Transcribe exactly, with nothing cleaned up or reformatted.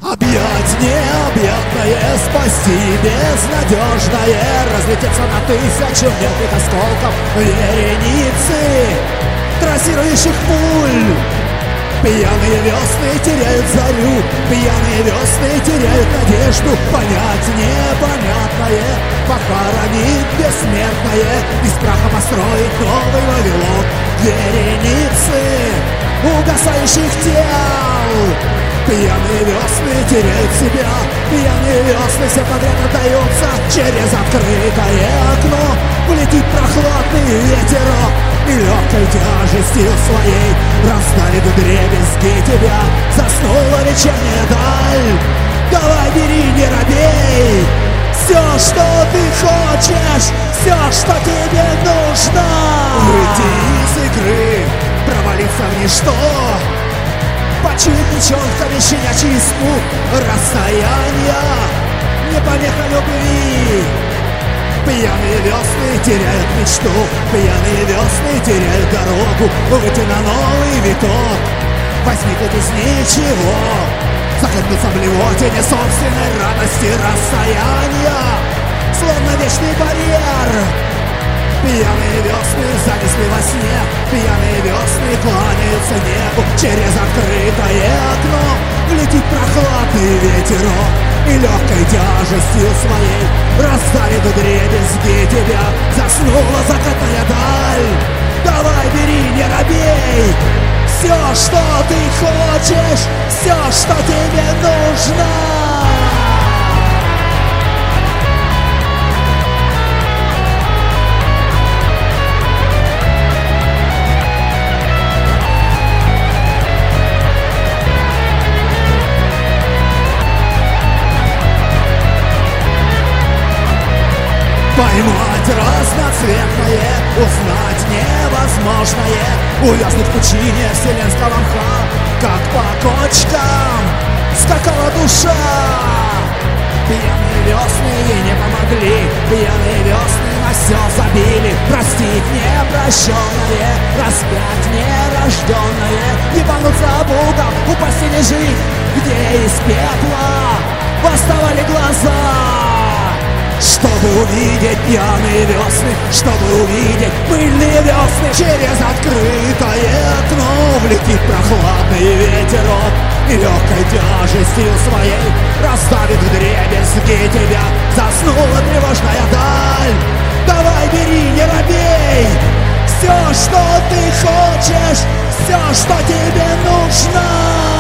Объять необъятное, спасти безнадежное, разлететься на тысячу мелких осколков вереницы трассирующих пуль. Пьяные весны теряют зарю, пьяные весны теряют надежду понять непонятное, похоронить бессмертное, из праха построить новый Вавилон. Вереницы угасающих тел. Пьяные весны теряют себя, пьяные весны все подряд отдаются. Через открытое окно влетит прохладный ветерок и легкой тяжестью своей раздавит вдребезги тебя. Заснула вечерняя даль, давай бери, не робей. Все, что ты хочешь, все, что тебе нужно. Выйти из игры, провалиться в ничто, почуять печенками щенячий испуг. Расстояние не помеха любви. Пьяные весны теряют мечту, пьяные весны теряют дорогу. Выйти на новый виток, возникнуть из ничего, захлебнуться в блевотине собственной радости. Расстояние словно вечный барьер. Пьяные весны занесли во сне, пьяные весны кланяются небу. Через открытое окно влетит прохладный ветерок и легкой тяжестью своей раздавит вдребезги тебя. Заснула закатная даль, давай бери, не робей. Все, что ты хочешь, все, что тебе нужно. Поймать разноцветное, узнать невозможное, увязнуть в пучине вселенского мха, как по кочкам скакала душа. Пьяные весны ей не помогли, пьяные весны на все забили. Простить непрощенное, распять нерожденное, ебануться об угол, упасть и не жить, где из пепла восставали глаза. Чтобы увидеть пьяные весны, чтобы увидеть пыльные весны. Через открытое окно влетит прохладный ветерок и легкой тяжестью своей раздавит вдребезги тебя. Заснула тревожная даль, давай бери, не робей. Все, что ты хочешь, все, что тебе нужно.